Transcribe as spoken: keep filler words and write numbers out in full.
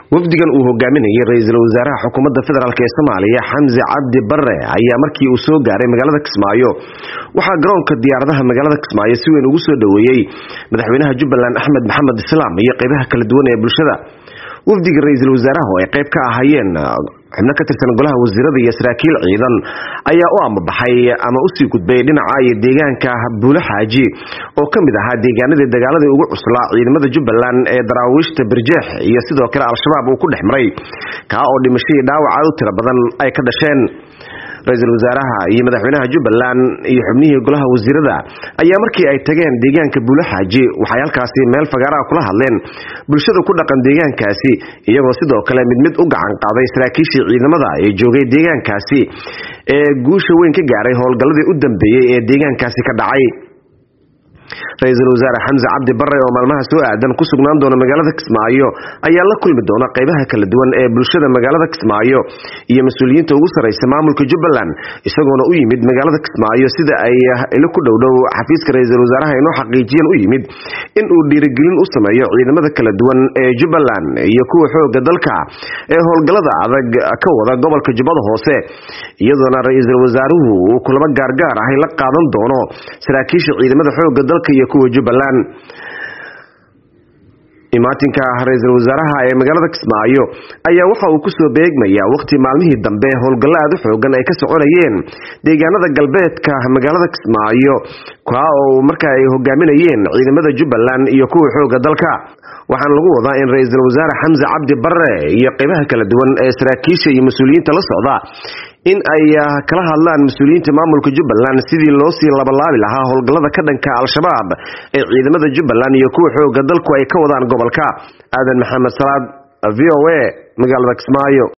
wafdigan uu hogaaminayay ra'iisul wasaaraha xukuumadda federaalka ee Soomaaliya Xamse Cabdi Barre ayaa markii uu soo gaaray magaalada Kismaayo waxa garoonka diyaaradaha magaalada Kismaayo si weyn ugu soo dhaweeyay madaxweynaha Jubbaland Axmed Maxamed Islaam iyo qaybaha kala duwan ee bulshada. wafdiga ra'iisul wasaaraha oo ay qayb ka ahaayeen xubno ka tirsan golaha wasiirada iyo saraakiil ciidan ayaa u amabaxay ama u sii gudbay dhinaca ay deegaanka Buule Xaaji oo kamid ahaa deegaanada dagaalada ugu cuslaa ciidamada Jubbaland ee daraawiishta Barjeex iyo sidoo kale al-shabaab uu ku dhexmaray ka oo dhimashay dhaawac aad u tiro badan ay ka dhasheen. ra'iisul wasaaraha iyo madaxweynaha Jubbaland iyo xubnihii golaha wasiirada ayaa markii ay tageen deegaanka Buule Xaaji waxay halkaasi meel fagaara kula hadleen bulshada ku dhaqan deegaankaasi iyagoo sidoo kale mid mid u gacan qaaday saraakiishii ciidamada ee joogay deegaankaasi ee guusha weyn ka gaaray howlgalladii u dambeeyay ee deegaankaasi ka dhacay. ra'iisul wasaare Xamse Cabdi Barre oo maalmaha soo aadan ku sugnaan doona magaalada Kismaayo ayaa la kulmi doona qaybaha kala duwan ee bulshada magaalada Kismaayo iyo mas'uuliyiinta ugu sareysa maamulka Jubbaland isagoona u yimid magaalada Kismaayo sida ay ila ku dhowdhow xafiiska ra'iisul wasaaraha inoo xaqiijiyeen u yimid in uu dhiirigelin u sameeyo ciidamada kala duwan ee Jubbaland iyo kuwa xooga dalka ee howlgallada adag ka wada gobolka Jubbada Hoose iyadoona ra'iisul wasaaruhu uu kulamo gaargaar ah la qaadan doono saraakiisha ciidamada xooga dalka iyo kuwa Jubbaland. imaatinka ra'iisul wasaaraha ee magaalada Kismaayo ayaa waxa uu ku soo beegmaya waqti maalmihii dambe howlgallada xoogan ay ka soconayeen deegaanada galbeedka magaalada Kismaayo ka oo markaa ay hogaaminayeen ciidamada Jubbaland iyo kuwa xooga dalka. waxaan lagu wadaa in ra'iisul wasaare Xamse Cabdi Barre iyo qaybaha kala duwan ee saraakiisha iyo mas'uuliyiinta la socda in ay kala hadlaan mas'uuliyiinta maamulka Jubbaland sidii loo sii labalaabi lahaa howlgallada ka dhanka al-shabaab ee ciidamada Jubbaland iyo kuwa xooga dalku ay ka wadaan gobolka. Aadan Maxamed Salaad, V O A, magaalada Kismaayo.